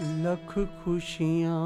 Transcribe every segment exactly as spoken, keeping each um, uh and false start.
लख खुशियाँ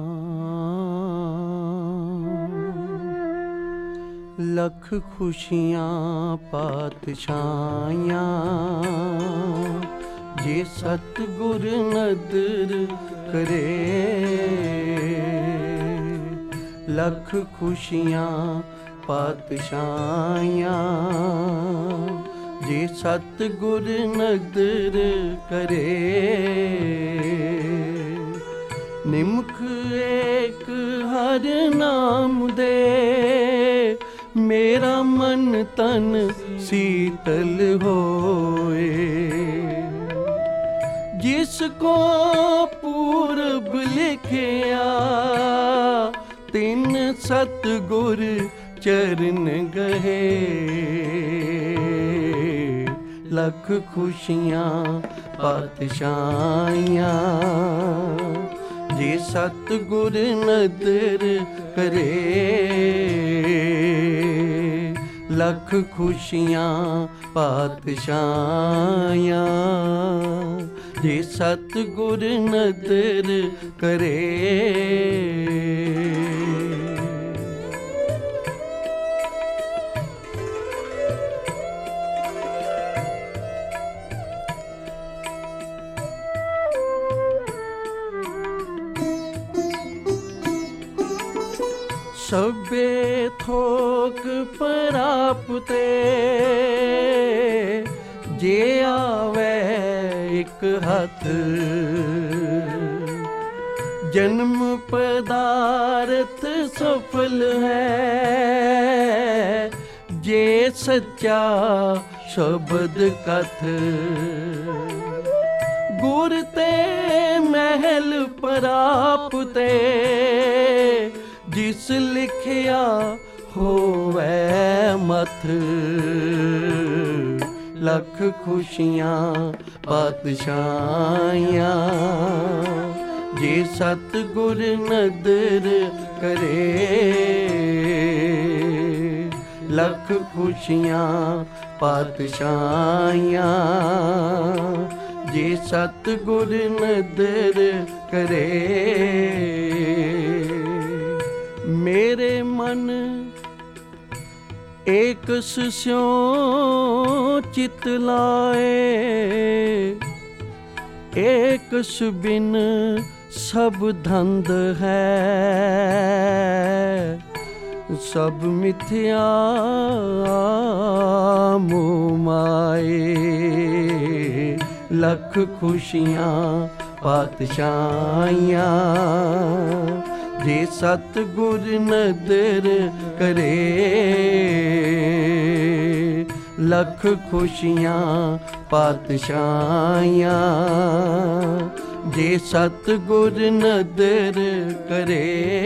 लख खुशियाँ पातशाहियाँ जे सतगुर नदर करे। लख खुशियाँ पातशाहियाँ जे सतगुर नदर करे। निमख एक हर नाम दे मेरा मन तन शीतल होए। जिसको पूरब लिखिया तिन सतगुर चरण गहे। लख खुशियाँ पातशाहियाँ जे सतगुर नदर करे। लख खुशियाँ पातशाहियाँ जे सतगुर नदर करे। सबे थोक परापते जे आवे एक हथ। जन्म पदार्थ सफल है जे सच्चा शब्द कथ। गुर ते महल परापते जिस लिखिया होवे मथ। लख खुशियाँ पातशाहियाँ जे सतगुर नदर करे। लख खुशियाँ पातशाहियाँ जे सतगुर नदर करे। मेरे मन एक स्यों चित लाए। एक बिन सब धंध है सब मिथ्या मोह माए। लख खुशियाँ पातशाहियाँ जे सतगुर नदर करे। लख खुशियाँ पातशाहियाँ जे सतगुर नदर करे।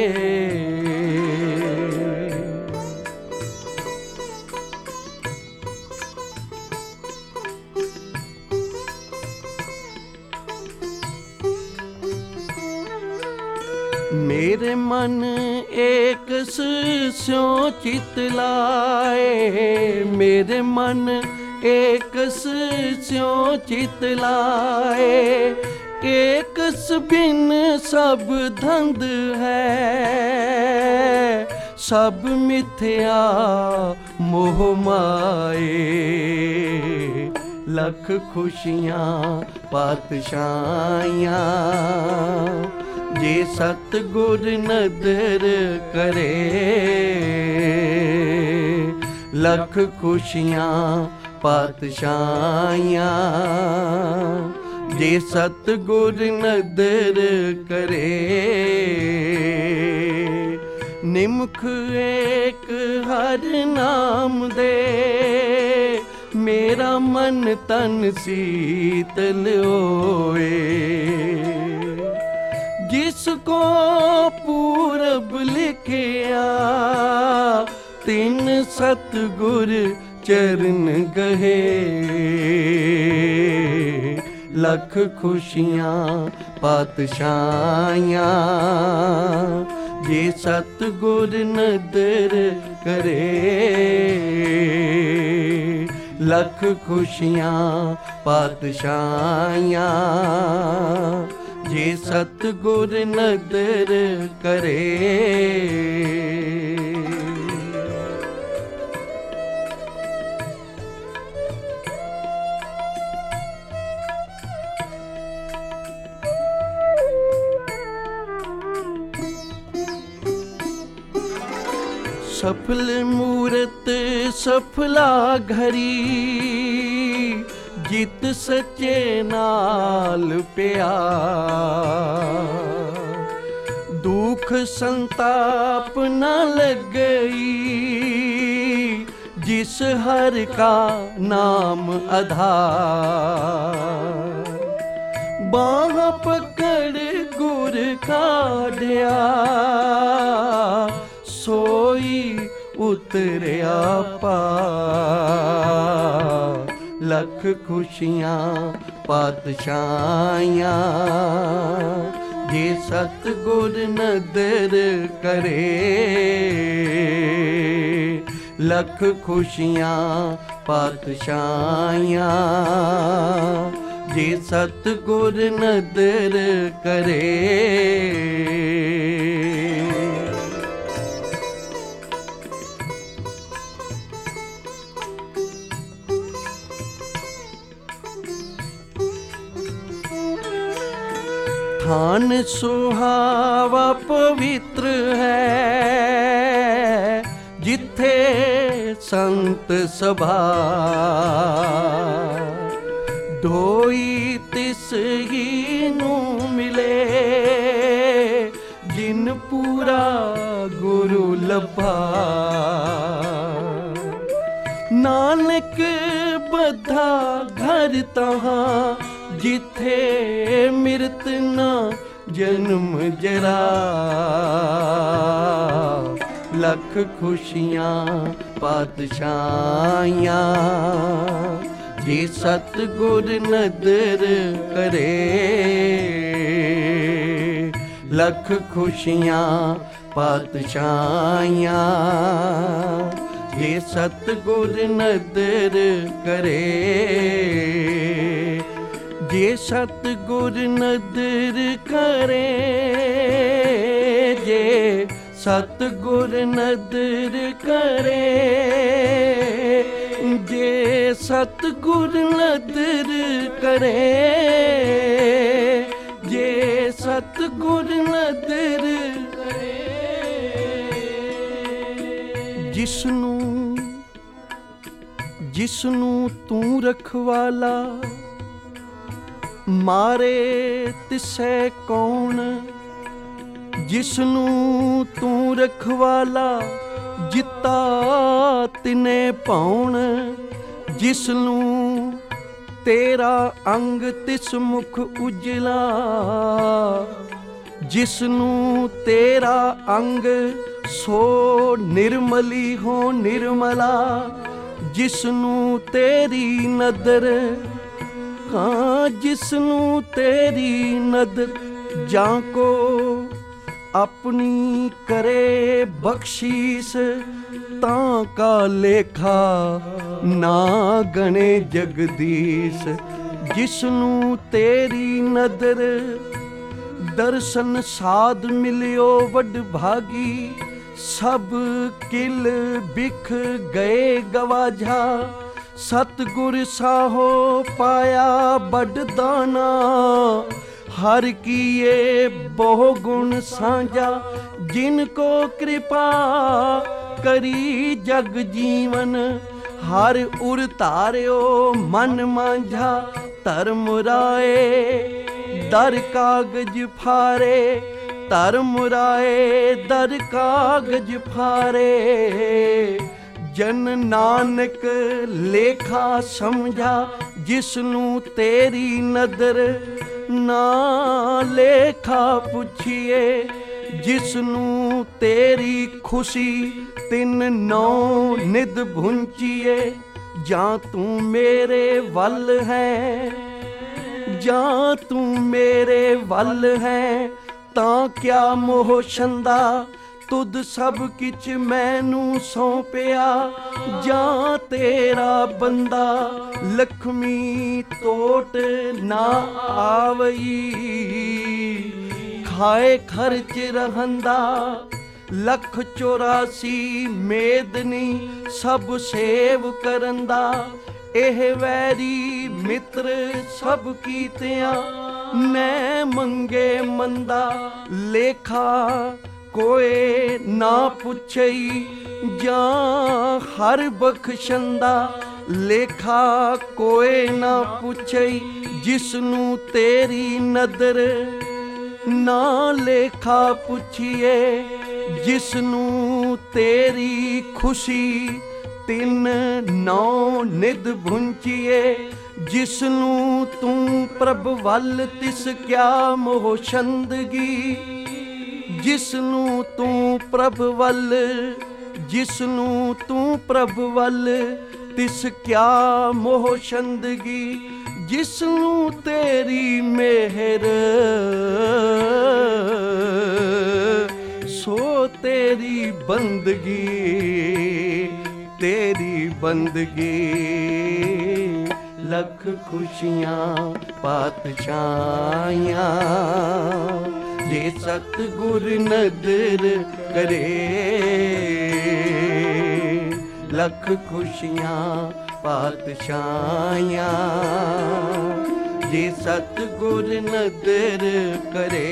मेरे मन एक स्यों चित लाए। मेरे मन एक स्यों चित लाए। एक बिन सब धंध है सब मिथ्या मोह माए। लख खुशियाँ पातशाहियाँ जे सतगुर नदर करे। लख खुशियाँ पातशाहियाँ जे सतगुर नदर करे। निमख एक हर नाम दे मेरा मन तन शीतल होए। जिसको पूरब लिखिया तिन सतगुर चरण गहे। लख खुशियाँ पातशाहियाँ जे सतगुर नदर करे। लख खुशियाँ पातशाहियाँ ਜੇ ਸਤਿਗੁਰ ਨਦਰ ਕਰੇ। सफल मूरत सफला घरी, जित सच्चे नाल प्यार। दुख संताप न लगई, जिस हर का नाम आधार। बाह पकड़ गुर काढ़िया, सोई उतरिया पार। लख खुशियाँ पातशाहियाँ, जे सतगुर नदर करे। लख खुशियाँ पातशाहियाँ, जे सतगुर नदर करे। थान सुहावा पवित्र है, जिथे संत सभा। ढोई तिस ही नू मिले, जिन पूरा गुरु लभा। नानक बधा घर तहाँ, जिथे मृत न जन्म जरा। लख खुशियाँ पातशाहियाँ, जे सतगुर नदर करे। लख खुशियाँ पातशाहियाँ, जे सतगुर नदर करे। जे सतगुर नदर करे, जे सतगुर नदर करे। जे सतगुर नदर करे, जे सतगुर नदर करे। जिसनू जिसनू तू रखवाला, मारे तिसै कौन। जिसनू तू रखवाला, जिता तिने पाउन। जिसनू तेरा अंग तिस मुख उजला, जिसनू तेरा अंग सो निर्मली हो निर्मला। जिसनू तेरी नदर, हाँ जिसनू तेरी नदर। जाको अपनी करे बख्शीस, तां का लेखा ना गणे जगदीश। जिसनू तेरी नदर, दर्शन साध मिलियो वड भागी। सब किल बिख गए गवाजा, सतगुर साहो पाया बड़ दाना। हर किए बहु गुण साझा, जिनको कृपा करी जग जीवन। हर उर तार्यो मन मांझा, धर्म राए दर कागज फारे। धर्म राए दर कागज फारे। जन नानक लेखा समझा, जिसनू तेरी नदर ना लेखा पुछिए। जिसनू तेरी खुशी तिन नौ निध भुंचिए। जा तू मेरे वल है, जा तू मेरे वल है, तां क्या मोह छंदा। तुद सब किच मैनू सौंपिया, जां तेरा बंदा लक्ष्मी तोट ना आवई। खाए खर्च रहंदा लख चौरासी मेदनी, सब सेव करंदा एह वैरी मित्र सब कीतियां, मैं मंगे मंदा लेखा कोए ना पुछई, जां हर बख्शंदा लेखा कोए ना पुछई। जिसनू तेरी नदर ना लेखा पुछिए, जिसनू तेरी खुशी तिन नौ निध भुंचिए। जिसनू तू प्रभ वल तिस क्या मोह छंदगी, जिसनू तू प्रभ वल, जिसनू तू प्रभ वल तिस क्या मोह छंदगी। जिसनू तेरी मेहर सो तेरी बंदगी, तेरी बंदगी। लख खुशियाँ पातशाहियाँ जे सतगुर नदर करे। लख खुशियाँ पातशाहियाँ जे सतगुर नदर करे।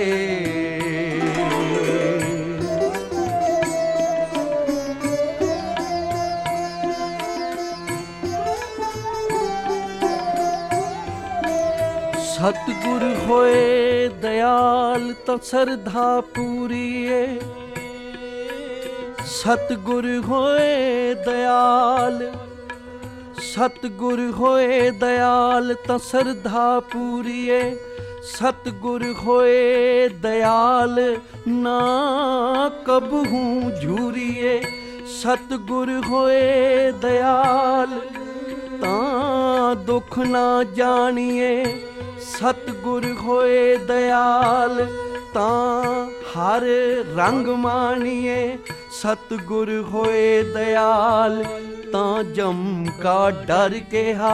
सतगुर होए दयाल तो सरधा पूरीए। सतगुर होए दयाल, सतगुर होए दयाल तो सरधा पूरीए। सतगुर होए दयाल ना कबहू झूरिए। सतगुर होए दयाल तां दुख ना जानिए। सतगुर होए दयाल तां हर रंग मानिए। सतगुर होए दयाल तां जम का डर केहा।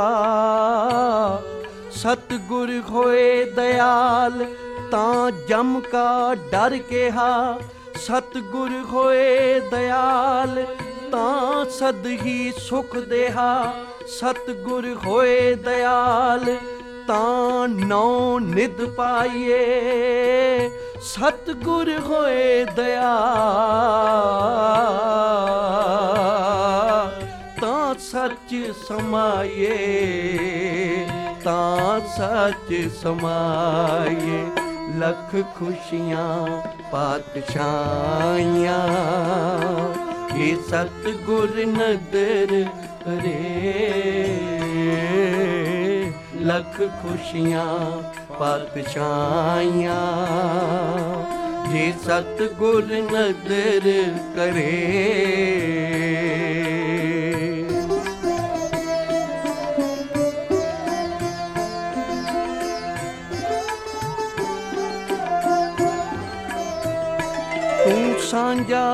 सतगुर होए दयाल तां जम का डर केहा। सतगुर होए दयाल तां सद ही सुख देहा। सतगुर होए दयाल तां नौ निध पाइए। सतगुर होए दयाल तां सच समाये। तां सच समाये। लख खुशियाँ पातशाहियाँ ये सतगुर नदर करे। लख खुशियाँ पातशाहियाँ जे सतगुर नदर करे। तू सांझा,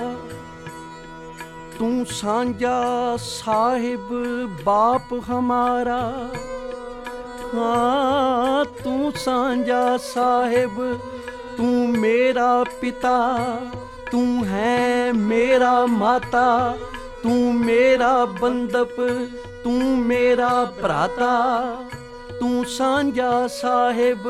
तू सांझा साहिब बाप हमारा। हाँ तू सांझा साहिब, तू मेरा पिता, तू है मेरा माता। तू मेरा बंदप, तू मेरा भ्राता। तू सांझा साहिब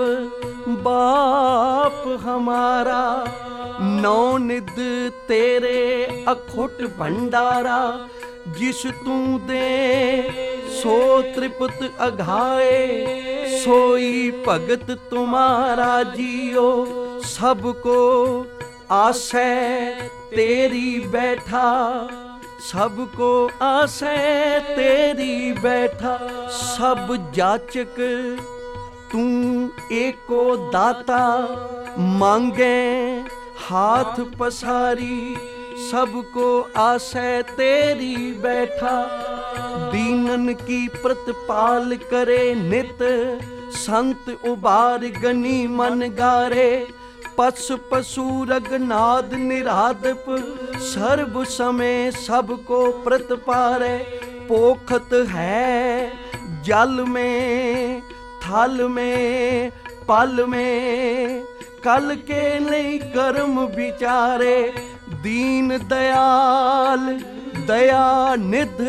बाप हमारा। नौ निध तेरे अखुट भंडारा। जिस तू दे सो त्रिपत अघाए। सोई भगत तुम्हारा जियो। सबको आसै तेरी बैठा। सबको आसै तेरी बैठा। सब जाचक तू एको दाता। मांगे हाथ पसारी। सबको आसै तेरी बैठा। दीनन की प्रतिपाल करे नित। संत उबार गनी मन गारे। पस पशु रघनाद निरादप, सर्व समय सबको प्रतपारै। पोखत है जल में थल में पल में, कल के नहीं कर्म विचारे। दीन दयाल दया निध,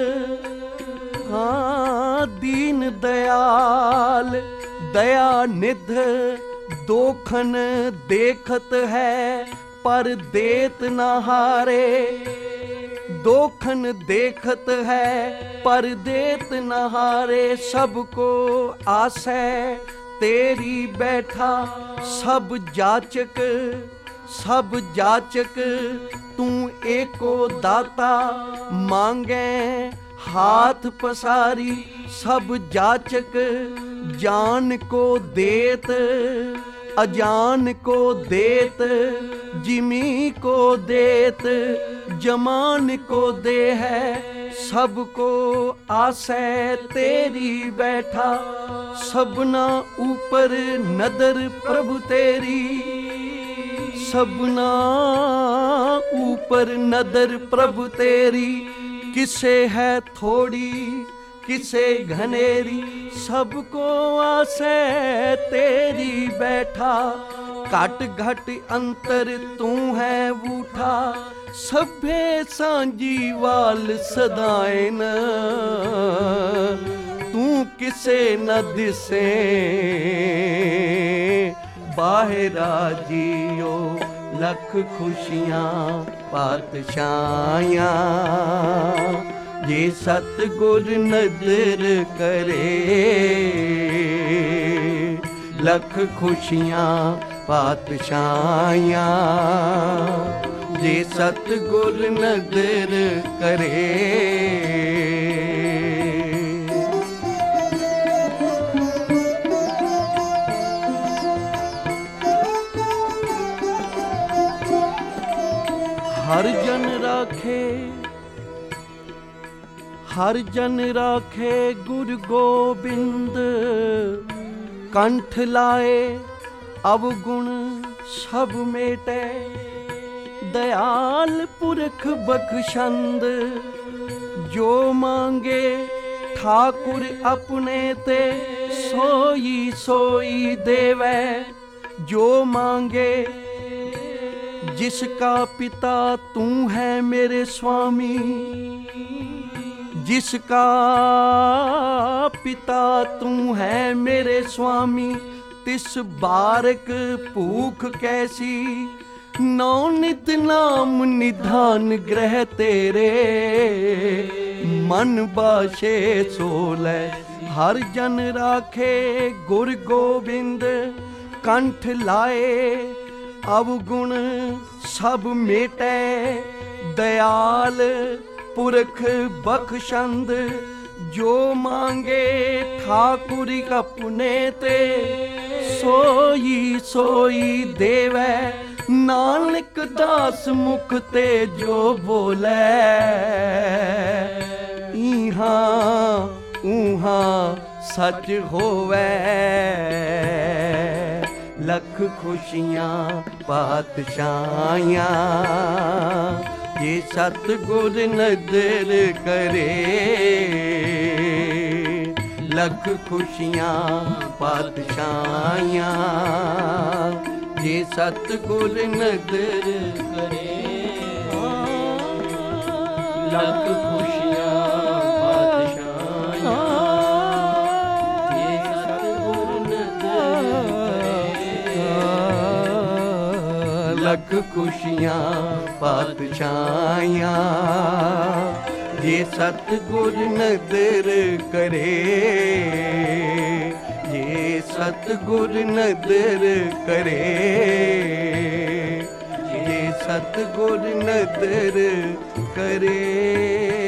हाँ दीन दयाल दया निध, दोखन देखत है पर देत न हारे। दोखन देखत है पर देत न हारे। सबको आसै तेरी बैठा, सब जाचक सब जाचक तू एको दाता। मांगे हाथ पसारी सब जाचक, जान को देत अजान को देत। जिमी को देत जमान को दे है। सबको आसै तेरी बैठा, सबना ऊपर नदर प्रभु तेरी। सबना ऊपर नदर प्रभु तेरी। किसे है थोड़ी किसे घनेरी, सबको आसै तेरी बैठा। घट घट अंतर तू है बूठा, सभे सांझी वाल सदाएन। तू किसे न दिसे बाहरा जियो, लख खुशियां पातशाहियां। जे सतगुर नजर करे, लख खुशियां पातशाहियां। जे सतगुर नजर करे। हर जन राखे हर जन राखे गुरु गोबिंद। कंठ लाए अवगुण सब मेटे, दयाल पुरख बख्शंद। जो मांगे ठाकुर अपने ते, सोई सोई देवै। जो मांगे जिसका पिता तू है मेरे स्वामी, जिसका पिता तू है मेरे स्वामी। तिस बारक भूख कैसी, नौ नित नाम निधान ग्रह तेरे। मन बाशे सोलै हर जन राखे गुर गोबिंद। कंठ लाए अवगुण सब मेटै, दयाल पुरख बख्शंद। जो मांगे ठाकुर अपने ते, सोई सोई देवै। नानक दास मुख ते जो बोले, इहां उहां सच होवै। लख खुशियां पातशाहियां। ये सतगुर नजर करे, लख खुशियां पातशाहियां। ये सतगुर नजर करे, लख खुशियां पातशाहियां। ये सतगुर नजर लख खुशियां पातशाहियां। ये सतगुर नजर करे, ये सतगुर नजर करे। ये सतगुर नजर करे।